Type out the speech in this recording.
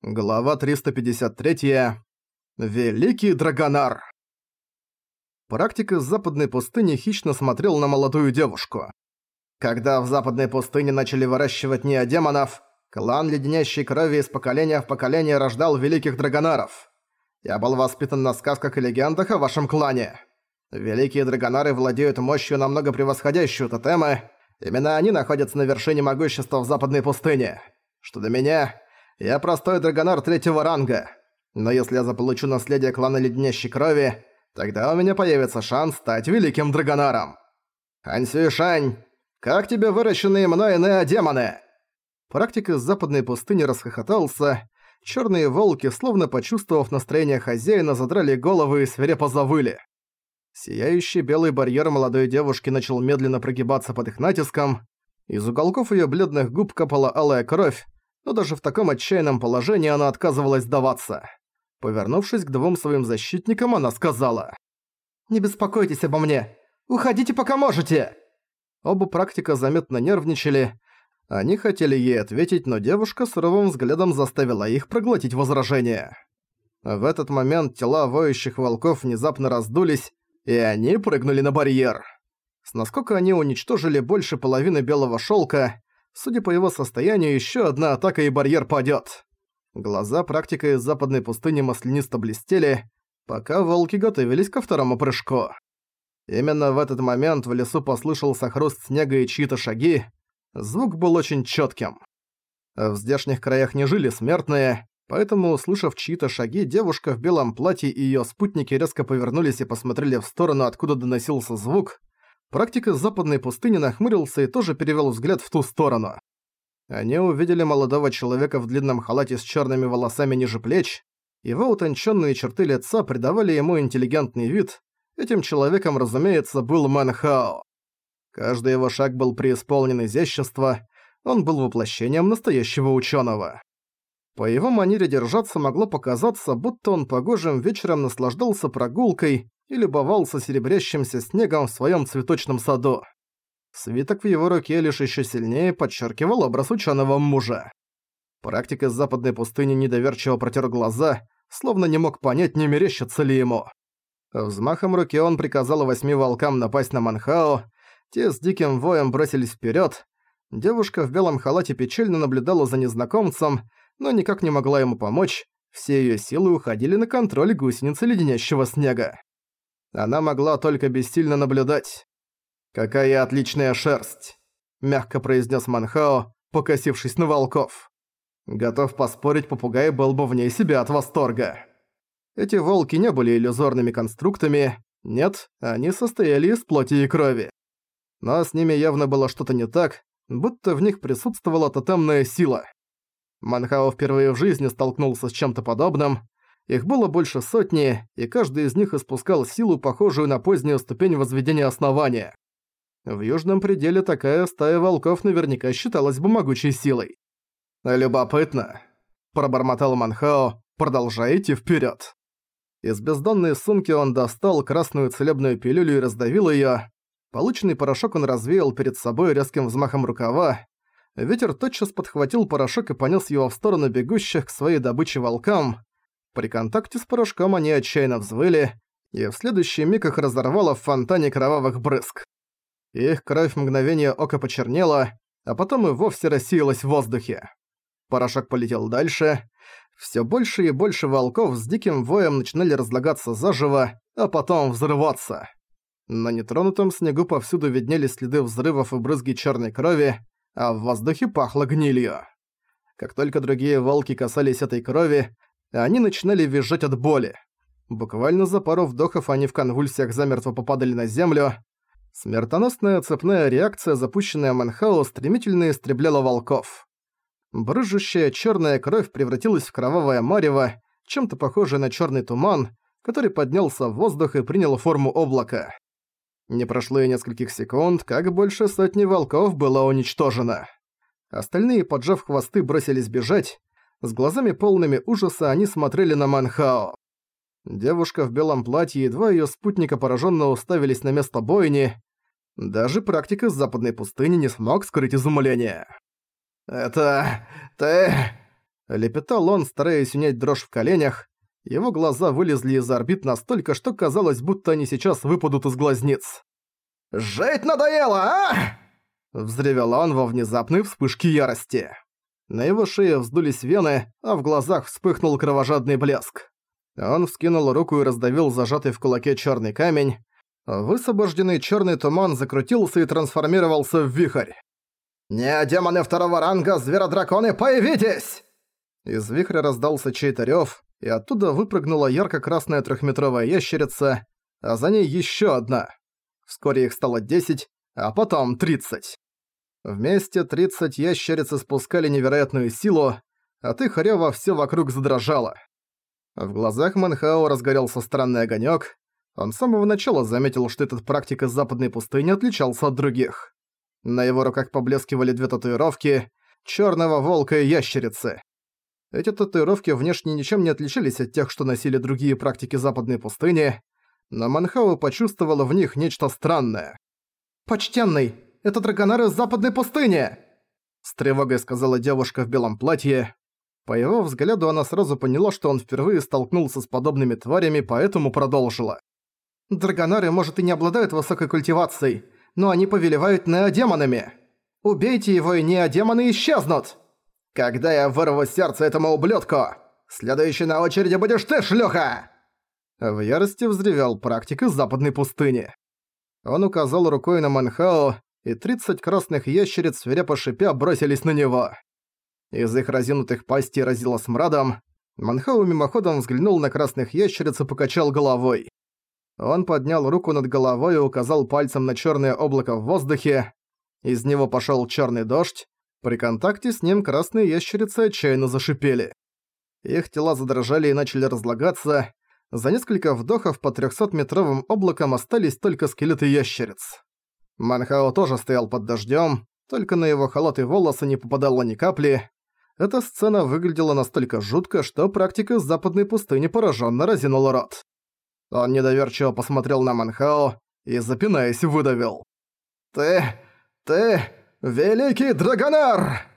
Глава 353. Великий Драгонар. Практик из западной пустыни хищно смотрел на молодую девушку. Когда в западной пустыне начали выращивать неодемонов, клан леденящей крови из поколения в поколение рождал великих драгонаров. Я был воспитан на сказках и легендах о вашем клане. Великие драгонары владеют мощью, намного превосходящую тотемы. Именно они находятся на вершине могущества в западной пустыне. Что до меня... Я простой драгонар третьего ранга, но если я заполучу наследие клана леденящей крови, тогда у меня появится шанс стать великим драгонаром. Хан Сюйшань, как тебе выращенные мной неодемоны?» Практик из западной пустыни расхохотался, черные волки, словно почувствовав настроение хозяина, задрали головы и свирепо завыли. Сияющий белый барьер молодой девушки начал медленно прогибаться под их натиском, из уголков ее бледных губ капала алая кровь, но даже в таком отчаянном положении она отказывалась сдаваться. Повернувшись к двум своим защитникам, она сказала: «Не беспокойтесь обо мне! Уходите, пока можете!» Оба практика заметно нервничали. Они хотели ей ответить, но девушка суровым взглядом заставила их проглотить возражение. В этот момент тела воющих волков внезапно раздулись, и они прыгнули на барьер. С наскока они уничтожили больше половины белого шелка. Судя по его состоянию, еще одна атака и барьер падёт. Глаза практика из западной пустыни маслянисто блестели, пока волки готовились ко второму прыжку. Именно в этот момент в лесу послышался хруст снега и чьи-то шаги. Звук был очень чётким. В здешних краях не жили смертные, поэтому, услышав чьи-то шаги, девушка в белом платье и её спутники резко повернулись и посмотрели в сторону, откуда доносился звук. Практик из западной пустыни нахмурился и тоже перевёл взгляд в ту сторону. Они увидели молодого человека в длинном халате с чёрными волосами ниже плеч. Его утончённые черты лица придавали ему интеллигентный вид. Этим человеком, разумеется, был Мэн Хао. Каждый его шаг был преисполнен изящества, он был воплощением настоящего учёного. По его манере держаться могло показаться, будто он погожим вечером наслаждался прогулкой и любовался серебрящимся снегом в своем цветочном саду. Свиток в его руке лишь еще сильнее подчеркивал образ ученого мужа. Практик из западной пустыни недоверчиво протер глаза, словно не мог понять, не мерещится ли ему. Взмахом руки он приказал 8 волкам напасть на Манхао, те с диким воем бросились вперед. Девушка в белом халате печально наблюдала за незнакомцем, но никак не могла ему помочь, все ее силы уходили на контроль гусеницы леденящего снега. Она могла только бессильно наблюдать. «Какая отличная шерсть!» – мягко произнес Манхао, покосившись на волков. Готов поспорить, попугай был бы вне себя от восторга. Эти волки не были иллюзорными конструктами, нет, они состояли из плоти и крови. Но с ними явно было что-то не так, будто в них присутствовала тотемная сила. Манхао впервые в жизни столкнулся с чем-то подобным. Их было больше сотни, и каждый из них испускал силу, похожую на позднюю ступень возведения основания. В южном пределе такая стая волков наверняка считалась бы могучей силой. «Любопытно», – пробормотал Манхао, продолжая идти вперед. Из бездонной сумки он достал красную целебную пилюлю и раздавил её. Полученный порошок он развеял перед собой резким взмахом рукава. Ветер тотчас подхватил порошок и понёс его в сторону бегущих к своей добыче волкам. При контакте с порошком они отчаянно взвыли, и в следующий миг их разорвало в фонтане кровавых брызг. Их кровь в мгновение ока почернела, а потом и вовсе рассеялась в воздухе. Порошок полетел дальше. Всё больше и больше волков с диким воем начинали разлагаться заживо, а потом взрываться. На нетронутом снегу повсюду виднелись следы взрывов и брызги чёрной крови, а в воздухе пахло гнилью. Как только другие волки касались этой крови, они начинали визжать от боли. Буквально за пару вдохов они в конвульсиях замертво попадали на землю. Смертоносная цепная реакция, запущенная Манхао, стремительно истребляла волков. Брызжущая черная кровь превратилась в кровавое марево, чем-то похожее на черный туман, который поднялся в воздух и принял форму облака. Не прошло и нескольких секунд, как больше сотни волков было уничтожено. Остальные, поджав хвосты, бросились бежать. С глазами полными ужаса они смотрели на Манхао. Девушка в белом платье и два её спутника поражённо уставились на место бойни. Даже практик из западной пустыни не смог скрыть изумление. «Это... ты...» Лепетал он, стараясь унять дрожь в коленях. Его глаза вылезли из орбит настолько, что казалось, будто они сейчас выпадут из глазниц. «Жить надоело, а?» Взревел он во внезапной вспышке ярости. На его шее вздулись вены, а в глазах вспыхнул кровожадный блеск. Он вскинул руку и раздавил зажатый в кулаке черный камень. Высвобожденный черный туман закрутился и трансформировался в вихрь. «Не демоны второго ранга, зверодраконы, появитесь!» Из вихря раздался чей-то рёв, и оттуда выпрыгнула ярко-красная трехметровая ящерица, а за ней ещё одна. Вскоре их стало 10, а потом 30. Вместе 30 ящериц испускали невероятную силу, от их рёва всё вокруг задрожало. В глазах Манхао разгорелся странный огонёк. Он с самого начала заметил, что этот практик из западной пустыни отличался от других. На его руках поблескивали 2 татуировки — чёрного волка и ящерицы. Эти татуировки внешне ничем не отличались от тех, что носили другие практики западной пустыни, но Манхао почувствовала в них нечто странное. «Почтенный, это драгонар из западной пустыни!» С тревогой сказала девушка в белом платье. По его взгляду она сразу поняла, что он впервые столкнулся с подобными тварями, поэтому продолжила. «Драгонары, может, и не обладают высокой культивацией, но они повелевают неодемонами. Убейте его, и неодемоны исчезнут!» «Когда я вырву сердце этому ублюдку, следующей на очереди будешь ты, шлюха!» В ярости взревел практик из западной пустыни. Он указал рукой на Манхао, и 30 красных ящериц свирепо шипя бросились на него. Из их разинутых пастей разило смрадом. Манхао мимоходом взглянул на красных ящериц и покачал головой. Он поднял руку над головой и указал пальцем на чёрное облако в воздухе. Из него пошёл чёрный дождь. При контакте с ним красные ящерицы отчаянно зашипели. Их тела задрожали и начали разлагаться. За несколько вдохов по 300-метровым облакам остались только скелеты ящериц. Манхао тоже стоял под дождём, только на его халат и волосы не попадало ни капли. Эта сцена выглядела настолько жутко, что практик из западной пустыни поражённо разинул рот. Он недоверчиво посмотрел на Манхао и, запинаясь, выдавил. «Ты... Великий Драгонар!»